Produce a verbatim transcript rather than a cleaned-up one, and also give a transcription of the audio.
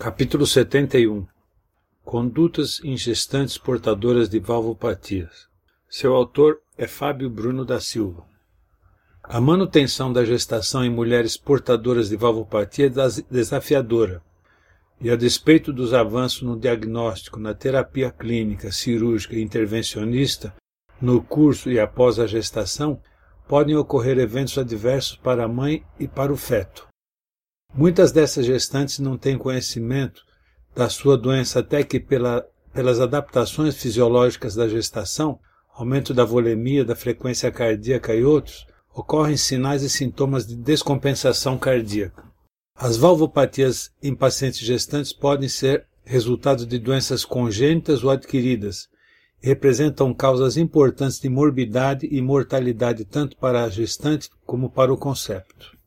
Capítulo setenta e um. Condutas em gestantes portadoras de valvopatias. Seu autor é Fábio Bruno da Silva. A manutenção da gestação em mulheres portadoras de valvopatia é desafiadora, e a despeito dos avanços no diagnóstico, na terapia clínica, cirúrgica e intervencionista, no curso e após a gestação, podem ocorrer eventos adversos para a mãe e para o feto. Muitas dessas gestantes não têm conhecimento da sua doença até que, pela, pelas adaptações fisiológicas da gestação, aumento da volemia, da frequência cardíaca e outros, ocorrem sinais e sintomas de descompensação cardíaca. As valvopatias em pacientes gestantes podem ser resultado de doenças congênitas ou adquiridas e representam causas importantes de morbidade e mortalidade tanto para a gestante como para o concepto.